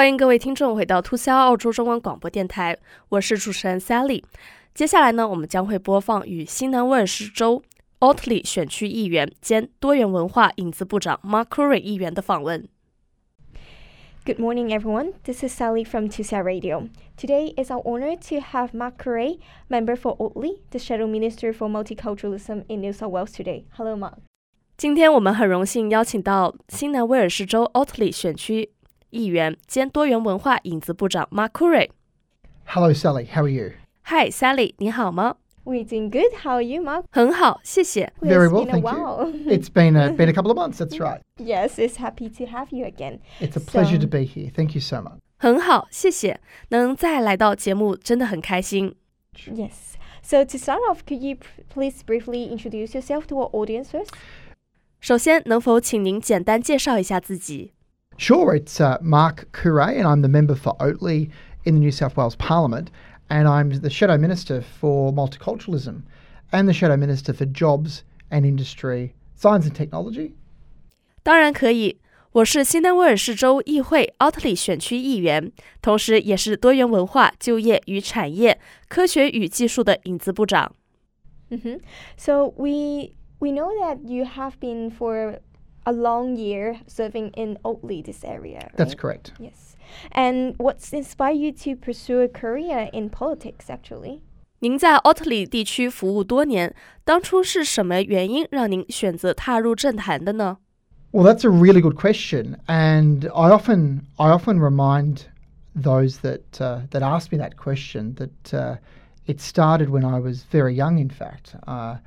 欢迎各位听众回到突消澳洲中文广播电台，我是主持人 Sally。 接下来呢，我们将会播放与新南威尔士州 Otley 选区议员兼多元文化影子部长 Mark Curry 议员的访问。 Good morning, everyone. This is Sally from 2CR Radio. Today, it's our honor to have Mark Curry, member for Otley, the Shadow Minister for Multiculturalism in New South Wales today. Hello, Mark. 今天我们很荣幸邀请到新南威尔士州 Otley 选区议员兼多元文化影子部长 Mark Curry。 Hello, Sally. How are you? Hi, Sally. 你好吗？ We're doing good. How are you, Mark? 很好，谢谢。 Very It's well, been a thank while. you. It's been a couple of months, that's right. Yes, it's happy to have you again. It's a pleasure to be here. Thank you so much. 很好，谢谢。能再来到节目真的很开心。 Yes. So to start off, could you please briefly introduce yourself to our audience first? 首先，能否请您简单介绍一下自己？ Sure, it's Mark Curray, and I'm the member for Otley in the New South Wales Parliament, and I'm the Shadow Minister for Multiculturalism and the Shadow Minister for Jobs and Industry, Science and Technology. 当然可以，我是新南威尔士州议会奥特里选区议员，同时也是多元文化、就业与产业、科学与技术的影子部长。 So we know that you have been for a long year serving in Otley, this area, right? That's correct. Yes. And what's inspired you to pursue a career in politics, actually? 您在奥特里地区服务多年，当初是什么原因让您选择踏入政坛的呢？ Well, that's a really good question, and I often remind those that ask me that question that it started when I was very young. In fact,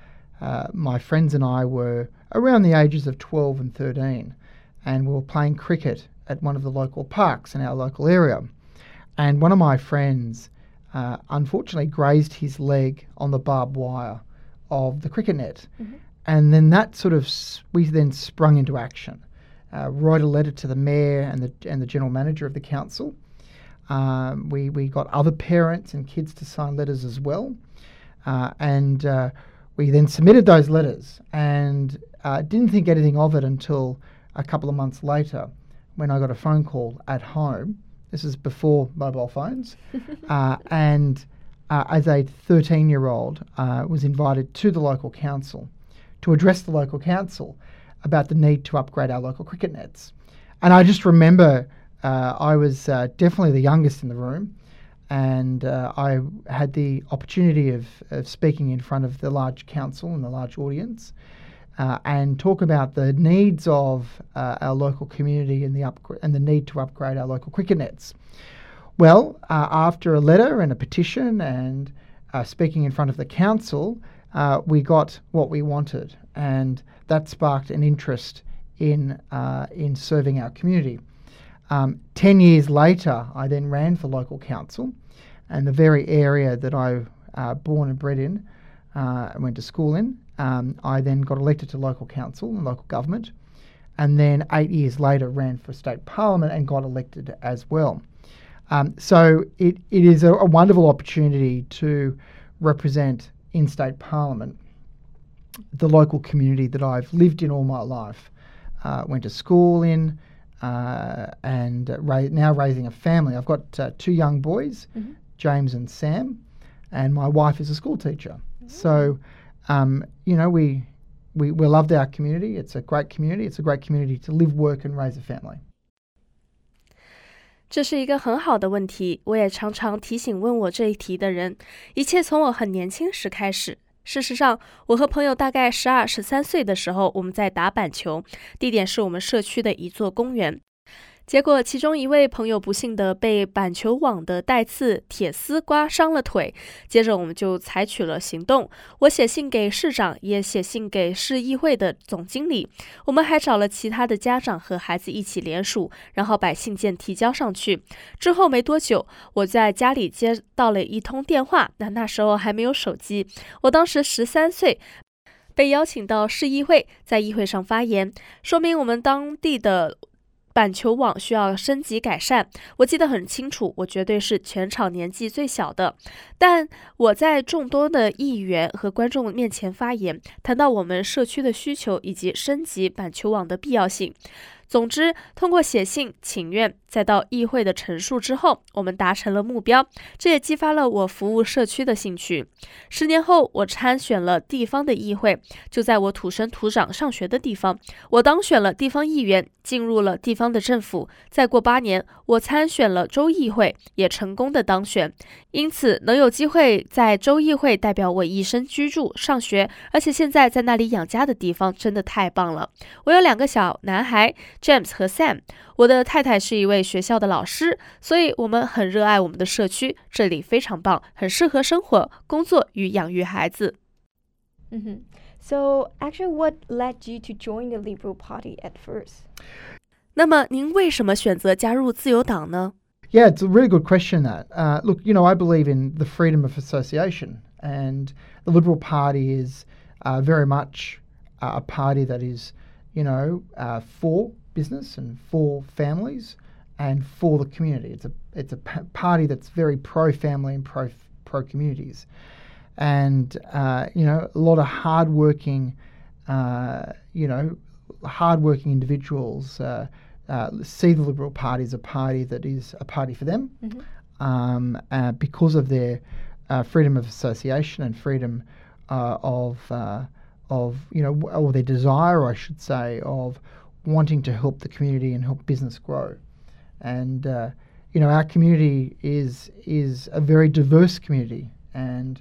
my friends and I were around the ages of 12 and 13, and we were playing cricket at one of the local parks in our local area. And one of my friends unfortunately grazed his leg on the barbed wire of the cricket net. And then that we then sprung into action. Wrote a letter to the mayor and the general manager of the council. We got other parents and kids to sign letters as well. And we then submitted those letters and didn't think anything of it until a couple of months later when I got a phone call at home. This is before mobile phones. And as a 13-year-old, was invited to the local council to address the local council about the need to upgrade our local cricket nets. And I just remember I was definitely the youngest in the room, and I had the opportunity of speaking in front of the large council and the large audience and talk about the needs of our local community and the need to upgrade our local cricket nets. Well, after a letter and a petition and speaking in front of the council, we got what we wanted, and that sparked an interest in serving our community. 10 years later, I then ran for local council, and the very area that I born and bred in, went to school in, I then got elected to local council and local government, and then 8 years later ran for state parliament and got elected as well. So it is a wonderful opportunity to represent in state parliament the local community that I've lived in all my life, went to school in, and now raising a family. I've got 2 young boys, James and Sam, and my wife is a school teacher. So, we loved our community. It's a great community. It's a great community to live, work, and raise a family. 这是一个很好的问题，我也常常提醒问我这一题的人，一切从我很年轻时开始。事实上，我和朋友大概12、13岁的时候，我们在打板球，地点是我们社区的一座公园。结果其中一位朋友不幸的被板球网的带刺铁丝刮伤了腿，接着我们就采取了行动。我写信给市长，也写信给市议会的总经理，我们还找了其他的家长和孩子一起联署，然后把信件提交上去。之后没多久，我在家里接到了一通电话，那时候还没有手机，我当时13岁，被邀请到市议会，在议会上发言，说明我们当地的板球网需要升级改善。我记得很清楚，我绝对是全场年纪最小的，但我在众多的议员和观众面前发言，谈到我们社区的需求以及升级板球网的必要性。 总之，通过写信请愿，再到议会的陈述之后，我们达成了目标，这也激发了我服务社区的兴趣。10年后，我参选了地方的议会，就在我土生土长上学的地方，我当选了地方议员，进入了地方的政府。再过8年，我参选了州议会，也成功的当选。因此，能有机会在州议会代表我一生居住、上学，而且现在在那里养家的地方，真的太棒了。我有2个小男孩 James 和 Sam， 我的太太是一位学校的老师，所以我们很热爱我们的社区，这里非常棒，很适合生活、工作与养育孩子。 So, actually, what led you to join the Liberal Party at first? 那么您为什么选择加入自由党呢？ Yeah, it's a really good question, that. Look, I believe in the freedom of association, and the Liberal Party is very much a party that is, for business and for families and for the community. It's a party that's very pro-family and pro communities, and a lot of hardworking individuals see the Liberal Party as a party that is a party for them, because of their freedom of association and freedom or their desire, I should say, of wanting to help the community and help business grow. And our community is a very diverse community, and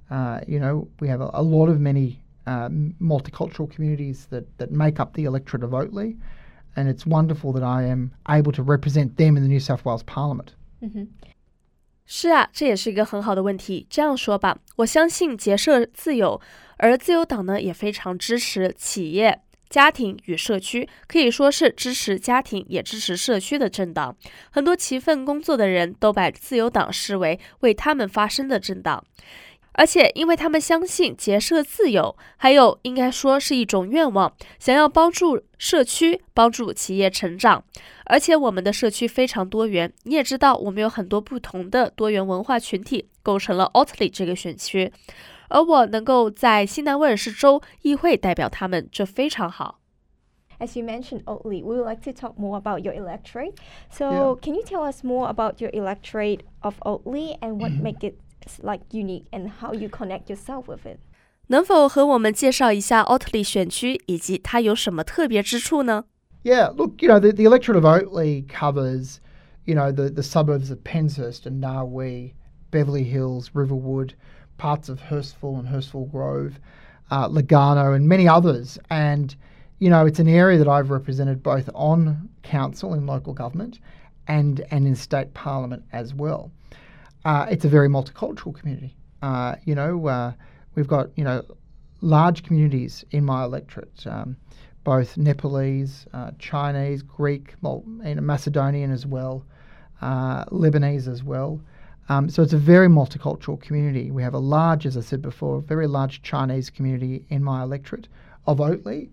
we have a lot of many multicultural communities that make up the electorate of Oatley, and it's wonderful that I am able to represent them in the New South Wales Parliament. 是啊，这也是一个很好的问题。这样说吧，我相信结社自由，而自由党呢也非常支持企业、家庭与社区，可以说是支持家庭也支持社区的政党。很多勤奋工作的人都把自由党视为为他们发声的政党。而且因为他们相信结社自由，还有应该说是一种愿望，想要帮助社区、帮助企业成长。而且我们的社区非常多元，你也知道我们有很多不同的多元文化群体，构成了 Otley 这个选区。而我能够在西南威尔士州议会代表他们，这非常好。 As you mentioned, Oatley, we would like to talk more about your electorate. So, Can you tell us more about your electorate of Oatley and what makes it unique and how you connect yourself with it? 能否和我们介绍一下 Otley 选区以及它有什么特别之处呢？ Yeah, look, the electorate of Oatley covers, the suburbs of Penshurst and Narwee, Beverly Hills, Riverwood, parts of Hurstville and Hurstville Grove, Lugano and many others. And, it's an area that I've represented both on council in local government and in state parliament as well. It's a very multicultural community. We've got, large communities in my electorate, both Nepalese, Chinese, Greek, Macedonian as well, Lebanese as well. So it's a very multicultural community. We have a large, as I said before, very large Chinese community in my electorate of Oatley,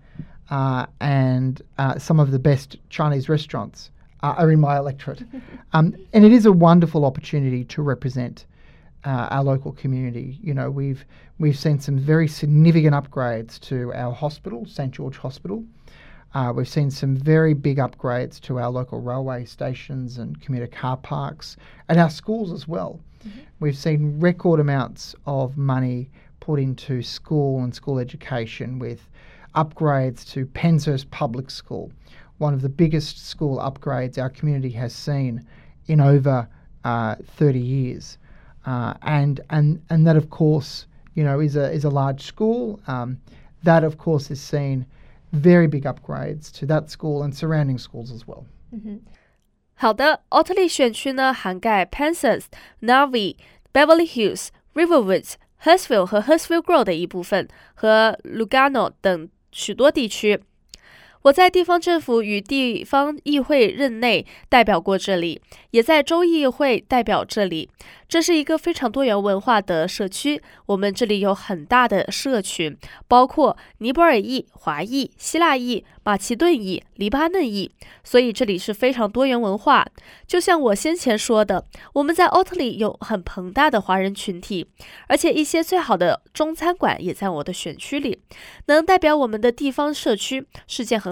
and some of the best Chinese restaurants are in my electorate. And it is a wonderful opportunity to represent our local community. We've seen some very significant upgrades to our hospital, St George Hospital. We've seen some very big upgrades to our local railway stations and commuter car parks and our schools as well. We've seen record amounts of money put into school and school education, with upgrades to Penshurst Public School, one of the biggest school upgrades our community has seen in over 30 years. And that, of course, is a large school. That, of course, has seen very big upgrades to that school and surrounding schools as well. 好的 Otley 选区呢涵盖 Penshurst、Narwee、Beverly Hills、Riverwoods、Hurstville 和 Hurstville Grove 的一部分，和 Lugano 等许多地区。我在地方政府与地方议会任内代表过这里，也在州议会代表这里。这是一个非常多元文化的社区，我们这里有很大的社群，包括尼泊尔裔、华裔、希腊裔、马其顿裔、黎巴嫩裔，所以这里是非常多元文化。就像我先前说的，我们在 Otley 有很庞大的华人群体，而且一些最好的中餐馆也在我的选区里。能代表我们的地方社区是件很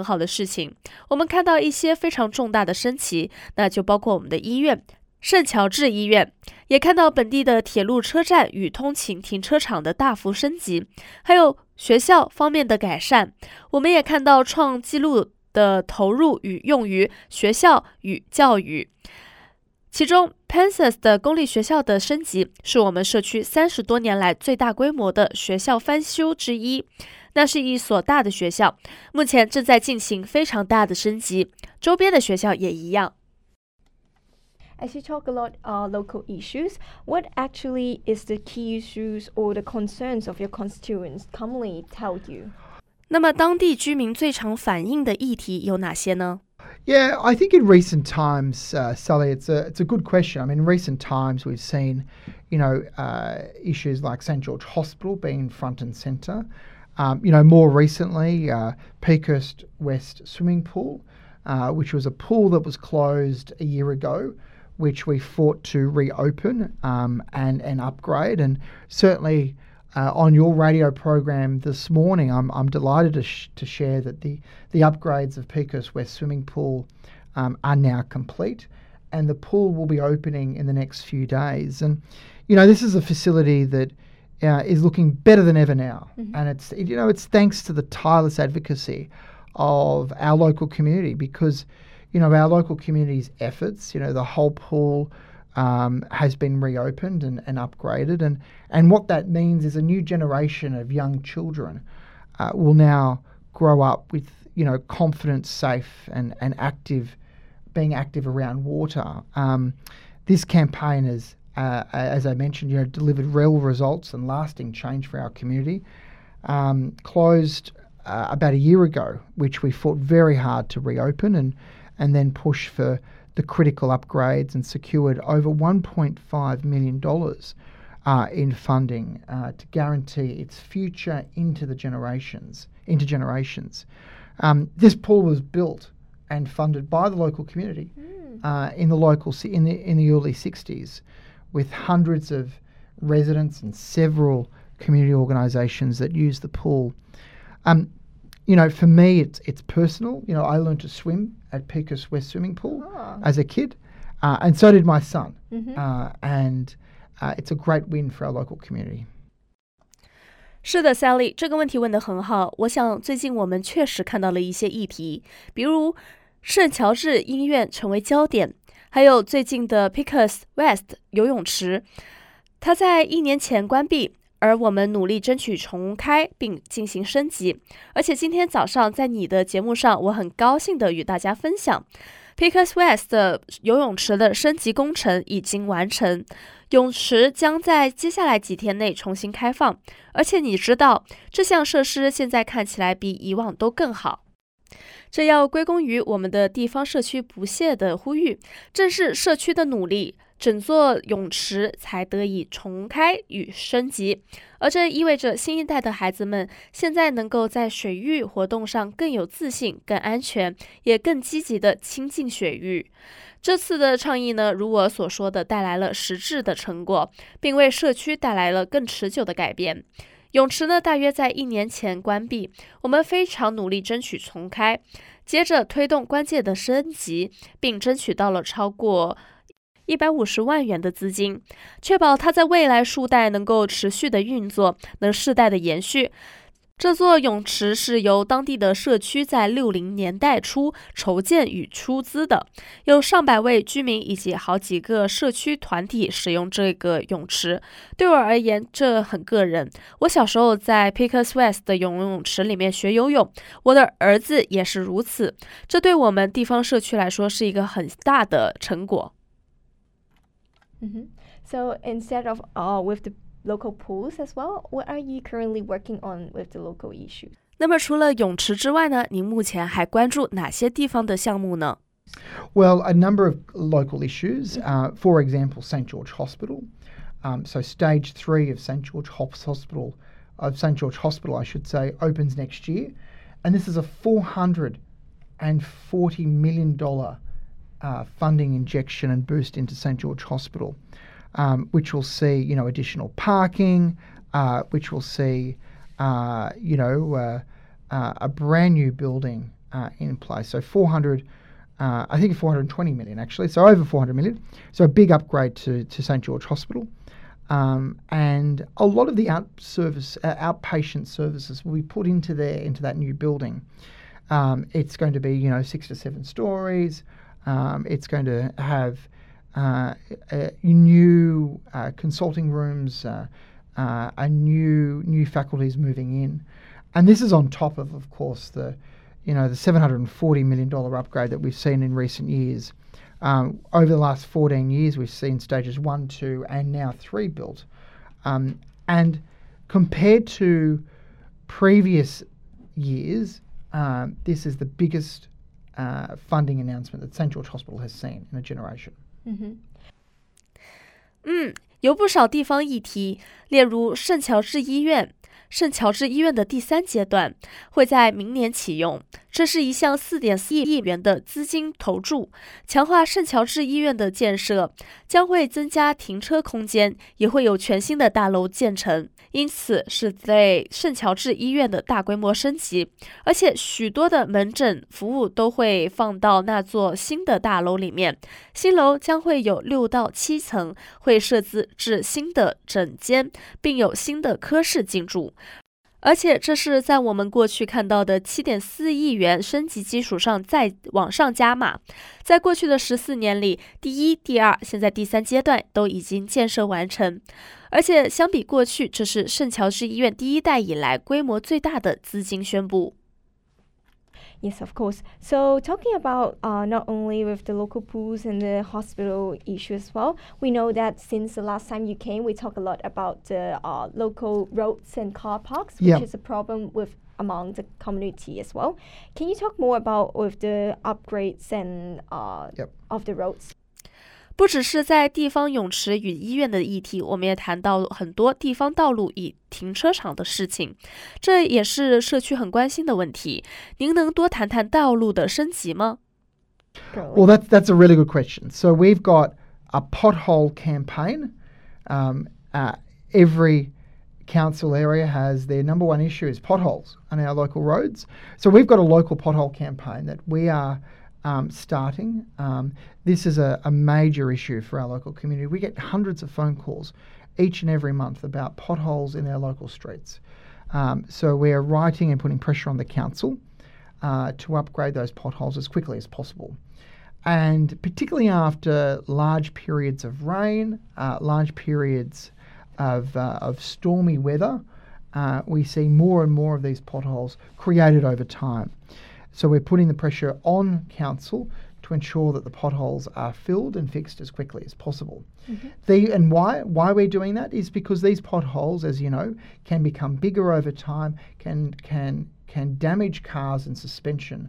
很好的事情。我们看到一些非常重大的升级，那就包括我们的医院圣乔治医院，也看到本地的铁路车站与通勤停车场的大幅升级，还有学校方面的改善。我们也看到创纪录的投入与用于学校与教育。其中 Pensus 的公立学校的升级是我们社区30多年来最大规模的学校翻修之一。那是一所大的学校，目前正在进行非常大的升级，周边的学校也一样。 As you talk a lot local issues, what actually is the key issues or the concerns of your constituents commonly tell you? 那么当地居民最常反映的议题有哪些呢？ Yeah, I think in recent times, Sally, it's a good question. I mean, in recent times we've seen, issues like St George Hospital being front and centre. More recently, Peakhurst West Swimming Pool, which was a pool that was closed a year ago, which we fought to reopen and upgrade. And certainly on your radio program this morning, I'm delighted to share that the upgrades of Peakhurst West Swimming Pool are now complete, and the pool will be opening in the next few days. And this is a facility that is looking better than ever now, and it's thanks to the tireless advocacy of our local community, because our local community's efforts, the whole pool has been reopened and upgraded, and what that means is a new generation of young children will now grow up with confident, safe and active, being active around water. This campaign has, as I mentioned, delivered real results and lasting change for our community. Closed about a year ago, which we fought very hard to reopen and then push for the critical upgrades, and secured over $1.5 million in funding to guarantee its future into generations. This pool was built and funded by the local community in the early 60s, with hundreds of residents and several community organisations that use the pool. For me, it's personal. I learned to swim at Peakhurst West Swimming Pool as a kid, and so did my son. And it's a great win for our local community. 是的 Sally， 这个问题问得很好。我想最近我们确实看到了一些议题，比如圣乔治医院成为焦点，还有最近的 Peakhurst West 游泳池，它在1年前关闭，而我们努力争取重开并进行升级。而且今天早上在你的节目上，我很高兴地与大家分享 Peakhurst West 的游泳池的升级工程已经完成，泳池将在接下来几天内重新开放。而且你知道，这项设施现在看起来比以往都更好。这要归功于我们的地方社区不懈的呼吁，正是社区的努力，整座泳池才得以重开与升级。而这意味着新一代的孩子们现在能够在水域活动上更有自信、更安全，也更积极地亲近水域。这次的倡议呢，如我所说的，带来了实质的成果，并为社区带来了更持久的改变。泳池呢，大约在1年前关闭，我们非常努力争取重开，接着推动关键的升级，并争取到了超过150万元的资金，确保它在未来数代能够持续的运作，能世代的延续。这座泳池是由当地的社区在60年代初筹建与出资的，有上百位居民以及好几个社区团体使用这个泳池。对我而言，这很个人。我小时候在 Peakhurst West 的游泳池里面学游泳，我的儿子也是如此。这对我们地方社区来说是一个很大的成果。 So instead of with the local pools as well, what are you currently working on with the local issues? 那么除了泳池之外呢，您目前还关注哪些地方的项目呢？ Well, a number of local issues. For example, St George Hospital. So Stage 3 of St George Hospital, I should say, opens next year, and this is a $440 million funding injection and boost into St George Hospital, which will see, additional parking, which will see, a brand new building in place. So 400, I think 420 million actually, so over 400 million. So a big upgrade to St George Hospital. And a lot of the outpatient services will be put into that new building. It's going to be 6 to 7 stories. It's going to have new consulting rooms, new faculties moving in, and this is on top of course, the $740 million upgrade that we've seen in recent years. Over the last 14 years, we've seen stages 1, 2, and now 3 built, and compared to previous years, this is the biggest funding announcement that St George Hospital has seen in a generation. 有不少地方议题，例如圣乔治医院。圣乔治医院的第3阶段会在明年启用，这是一项4.4亿元的资金投注，强化圣乔治医院的建设，将会增加停车空间，也会有全新的大楼建成，因此是对圣乔治医院的大规模升级，而且许多的门诊服务都会放到那座新的大楼里面。新楼将会有6到7层，会设置至新的诊间，并有新的科室进驻。而且这是在我们过去看到的7.4亿元升级基础上再往上加码。在过去的14年里，第1、第2，现在第3阶段都已经建设完成。而且相比过去，这是圣乔治医院第1代以来规模最大的资金宣布。 Yes, of course. So talking about not only with the local pools and the hospital issue as well, we know that since the last time you came, we talked a lot about the local roads and car parks, which is a problem among the community as well. Can you talk more about with the upgrades and of the roads? 不只是在地方泳池与医院的议题，我们也谈到很多地方道路与停车场的事情，这也是社区很关心的问题。您能多谈谈道路的升级吗？ Well, that's a really good question. So we've got a pothole campaign. Every council area has their number one issue is potholes on our local roads. So we've got a local pothole campaign that we are starting. This is a major issue for our local community. We get hundreds of phone calls each and every month about potholes in our local streets. So we are writing and putting pressure on the council to upgrade those potholes as quickly as possible. And particularly after large periods of rain, large periods of stormy weather, we see more and more of these potholes created over time. So we're putting the pressure on council to ensure that the potholes are filled and fixed as quickly as possible. And why we're doing that is because these potholes, as you know, can become bigger over time, can damage cars and suspension,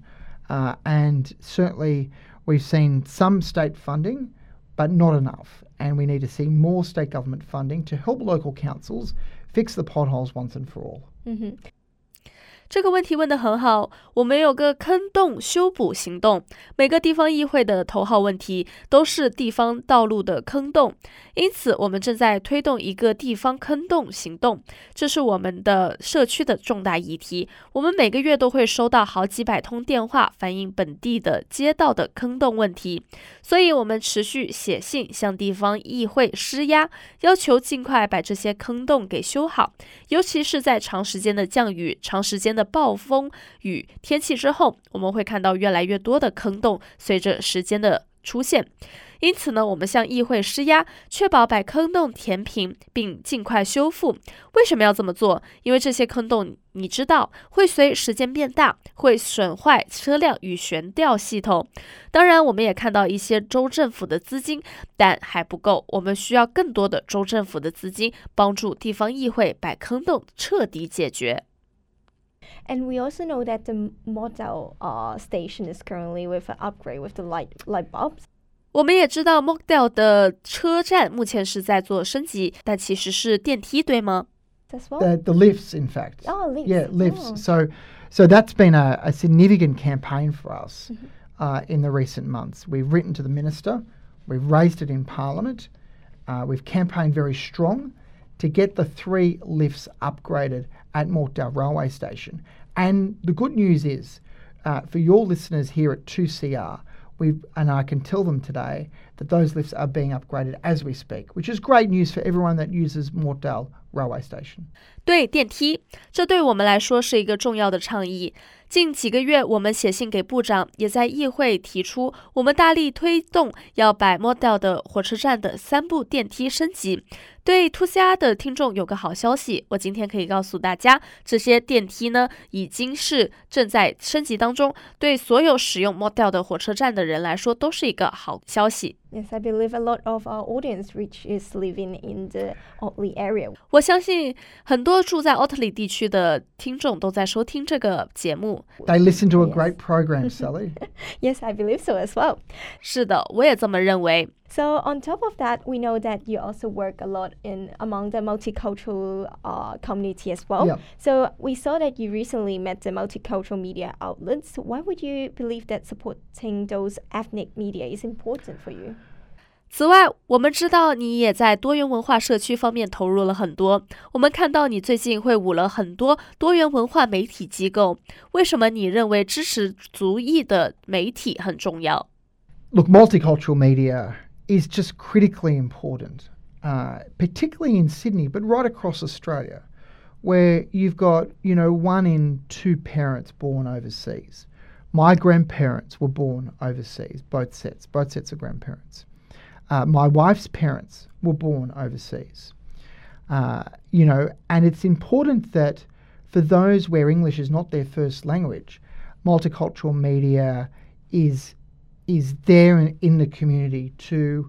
and certainly we've seen some state funding, but not enough, and we need to see more state government funding to help local councils fix the potholes once and for all. 这个问题问得很好，我们有个坑洞修补行动，每个地方议会的头号问题都是地方道路的坑洞，因此我们正在推动一个地方坑洞行动，这是我们的社区的重大议题。我们每个月都会收到好几百通电话，反映本地的街道的坑洞问题，所以我们持续写信向地方议会施压，要求尽快把这些坑洞给修好，尤其是在长时间的降雨、长时间的暴风雨天气之后，我们会看到越来越多的坑洞随着时间的出现。因此呢，我们向议会施压，确保把坑洞填平并尽快修复。为什么要这么做？因为这些坑洞你知道会随时间变大，会损坏车辆与悬吊系统。当然我们也看到一些州政府的资金，但还不够，我们需要更多的州政府的资金，帮助地方议会把坑洞彻底解决。 And we also know that the Model station is currently with an upgrade with the light bulbs. 我们也知道 Mockdale 的车站目前是在做升级，但其实是电梯，对吗？ As well? The lifts, in fact. Oh, lifts. Yeah, lifts. Oh. So that's been a significant campaign for us in the recent months. We've written to the Minister, we've raised it in Parliament, we've campaigned very strong to get the 3 lifts upgraded at Mortdale Railway Station. And the good news is for your listeners here at 2CR, and I can tell them today that those lifts are being upgraded as we speak, which is great news for everyone that uses Mortdale Railway Station. 对，电梯，这对我们来说是一个重要的倡议。近几个月，我们写信给部长，也在议会提出，我们大力推动要把 Mortdale 的火车站的3部电梯升级。对 2CR 的听众有个好消息，我今天可以告诉大家，这些电梯呢已经是正在升级当中，对所有使用 Mortdale 的火车站的人来说都是一个好消息。 Yes, I believe a lot of our audience which is living in the Otley area. 我相信很多住在 Otley 地区的听众都在收听这个节目。 They listen to a great program, Sally. Yes, I believe so as well. 是的，我也这么认为。 So on top of that, we know that you also work a lot among the multicultural community as well. Yep. So we saw that you recently met the multicultural media outlets. Why would you believe that supporting those ethnic media is important for you? 此外，我们知道你也在多元文化社区方面投入了很多。我们看到你最近会晤了很多多元文化媒体机构。为什么你认为支持族裔的媒体很重要？ Look, multicultural media is just critically important, particularly in Sydney, but right across Australia, where you've got, 1 in 2 parents born overseas. My grandparents were born overseas, both sets of grandparents. My wife's parents were born overseas. And it's important that for those where English is not their first language, multicultural media is there in the community to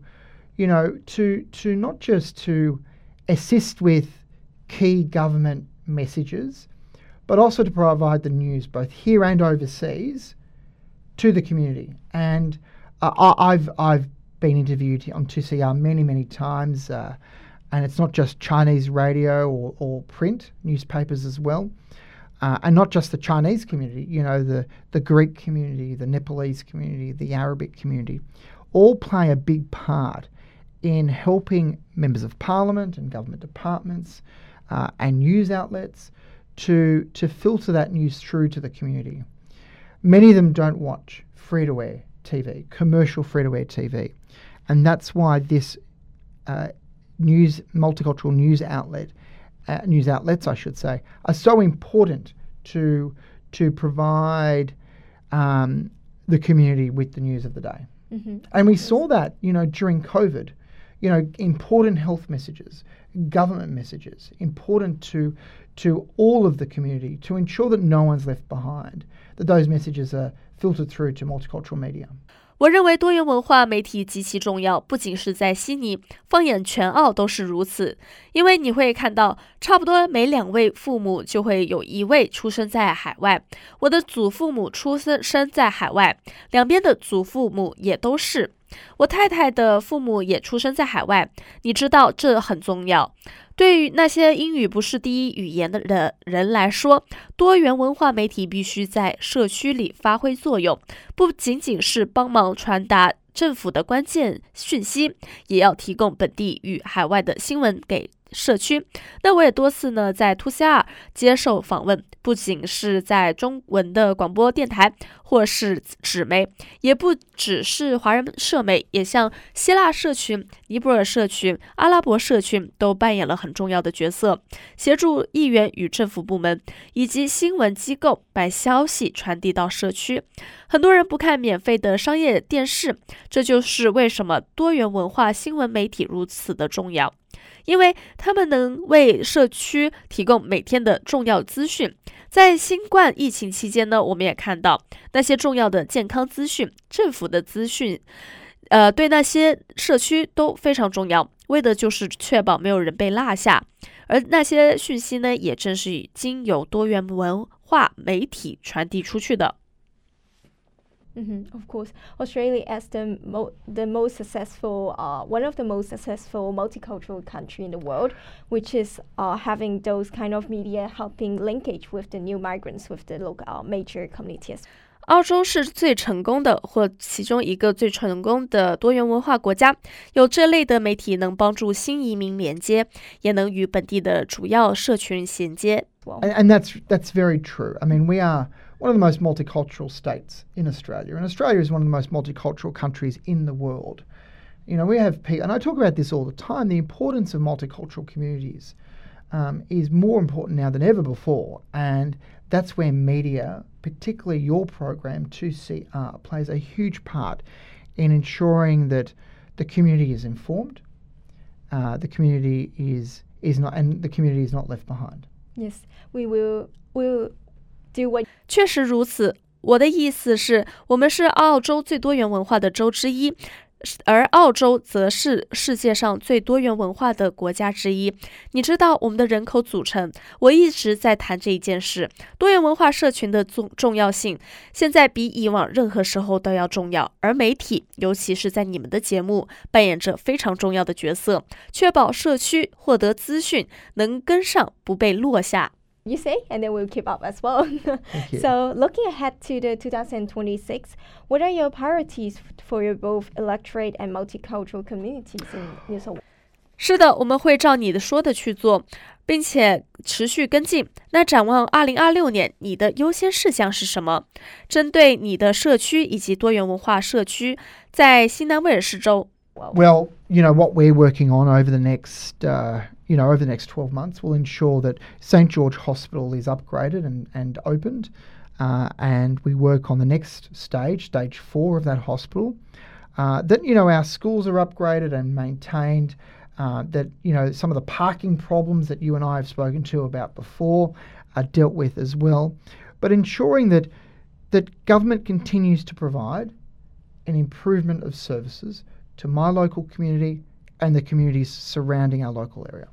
not just to assist with key government messages, but also to provide the news both here and overseas to the community. And I've been interviewed on 2CR many times, and it's not just Chinese radio or print newspapers as well. And not just the Chinese community, the Greek community, the Nepalese community, the Arabic community, all play a big part in helping members of parliament and government departments and news outlets to filter that news through to the community. Many of them don't watch free-to-air TV, commercial free-to-air TV, and that's why this multicultural news outlets, I should say, are so important to provide the community with the news of the day. Mm-hmm. And we saw that, during COVID, important health messages, government messages, important to all of the community to ensure that no one's left behind, that those messages are filtered through to multicultural media. 我认为多元文化媒体极其重要，不仅是在悉尼，放眼全澳都是如此。因为你会看到，差不多每2位父母就会有1位出生在海外。我的祖父母出生在海外，两边的祖父母也都是。我太太的父母也出生在海外，你知道这很重要。对于那些英语不是第一语言的人来说，多元文化媒体必须在社区里发挥作用，不仅仅是帮忙传达政府的关键讯息，也要提供本地与海外的新闻给社区。那我也多次呢在 2CR 接受访问，不仅是在中文的广播电台或是纸媒，也不只是华人社媒，也像希腊社群、尼泊尔社群、阿拉伯社群都扮演了很重要的角色，协助议员与政府部门以及新闻机构把消息传递到社区。很多人不看免费的商业电视，这就是为什么多元文化新闻媒体如此的重要。因为他们能为社区提供每天的重要资讯。在新冠疫情期间呢，我们也看到那些重要的健康资讯、政府的资讯，对那些社区都非常重要，为的就是确保没有人被落下。而那些讯息呢，也正是经由多元文化媒体传递出去的。 Of course, Australia as the most successful, one of the most successful multicultural country in the world, which is having those kind of media helping linkage with the new migrants with the local major communities. 澳洲是最成功的或其中一个最成功的多元文化国家，有这类的媒体能帮助新移民连接，也能与本地的主要社群衔接。 And that's very true. I mean, one of the most multicultural states in Australia, and Australia is one of the most multicultural countries in the world. You know, we have people, and I talk about this all the time, the importance of multicultural communities is more important now than ever before, and that's where media, particularly your program 2CR, plays a huge part in ensuring that the community is informed, the community is not left behind. Yes, we will do what. 确实如此，我的意思是，我们是澳洲最多元文化的州之一，而澳洲则是世界上最多元文化的国家之一。你知道我们的人口组成，我一直在谈这一件事，多元文化社群的重要性，现在比以往任何时候都要重要。而媒体，尤其是在你们的节目，扮演着非常重要的角色，确保社区获得资讯能跟上，不被落下。 You say, and then we'll keep up as well. Thank you. So, looking ahead to the 2026, what are your priorities for your both electorate and multicultural communities in New South Wales? 是的，我们会照你的说的去做，并且持续跟进。那展望2026年，你的优先事项是什么？针对你的社区以及多元文化社区，在新南威尔士州。 Well, you know, what we're working on over the next 12 months will ensure that St. George Hospital is upgraded and opened, and we work on the next stage 4 of that hospital. That, you know, our schools are upgraded and maintained, that, you know, some of the parking problems that you and I have spoken to about before are dealt with as well. But ensuring that government continues to provide an improvement of services to my local community and the communities surrounding our local area.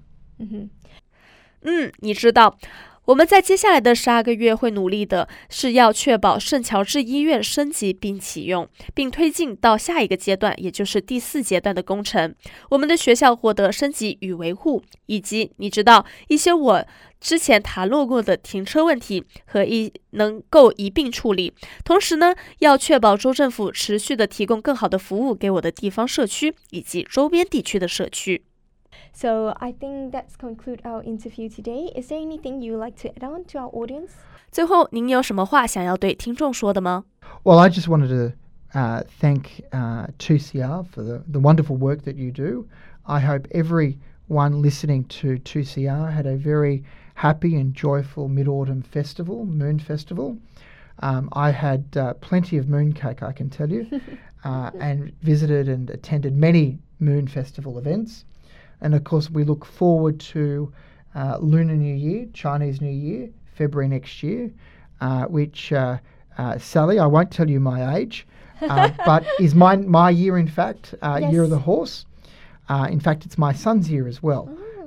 你知道，我们在接下来的12个月会努力的是要确保圣乔治医院升级并启用，并推进到下一个阶段，也就是第4阶段的工程。我们的学校获得升级与维护，以及你知道一些我之前谈论过的停车问题和能够一并处理。同时呢，要确保州政府持续的提供更好的服务给我的地方社区以及周边地区的社区。 So I think that's conclude our interview today. Is there anything you would like to add on to our audience? 最后，您有什么话想要对听众说的吗？ Well, I just wanted to thank 2CR for the wonderful work that you do. I hope everyone listening to 2CR had a very happy and joyful Mid-Autumn Festival, Moon Festival. I had plenty of mooncake, I can tell you, and visited and attended many Moon Festival events. And of course, we look forward to Lunar New Year, Chinese New Year, February next year, which, Sally, I won't tell you my age, but is my year, in fact, Yes. Year of the Horse. In fact, it's my son's year as well.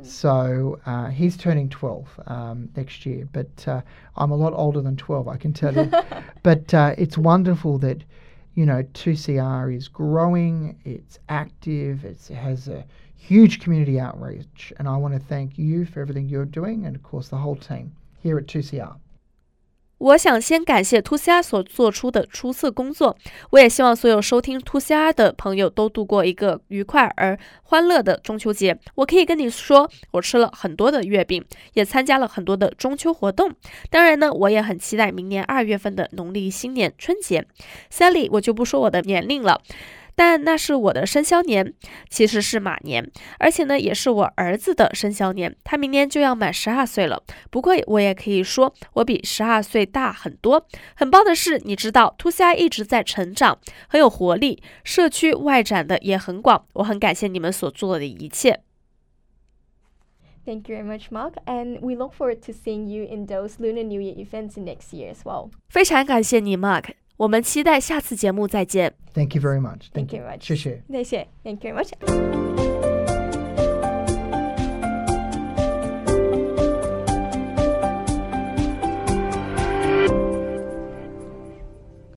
So he's turning 12 next year, but I'm a lot older than 12, I can tell you. But it's wonderful that, you know, 2CR is growing, it's active, it has a huge community outreach, and I want to thank you for everything you're doing, and of course the whole team here at 2CR. 我想先感谢 2CR 所做出的出色工作，我也希望所有收听 2CR 的朋友都度过一个愉快而欢乐的中秋节。我可以跟你说，我吃了很多的月饼，也参加了很多的中秋活动。当然呢，我也很期待明年2月份的农历新年春节。Sally， 我就不说我的年龄了。但那是我的生肖年，其实是马年，而且呢，也是我儿子的生肖年，他明年就要满12岁了。不过我也可以说，我比12岁大很多。很棒的是，你知道 2CR 一直在成长，很有活力，社区外展的也很广。我很感谢你们所做的一切。 Thank you very much, Mark, and we look forward to seeing you in those Lunar New Year events next year as well. 非常感谢你 ，Mark。我们期待下次节目再见。 Thank you very much. Thank you very much. 谢谢。 谢谢。Thank you very much.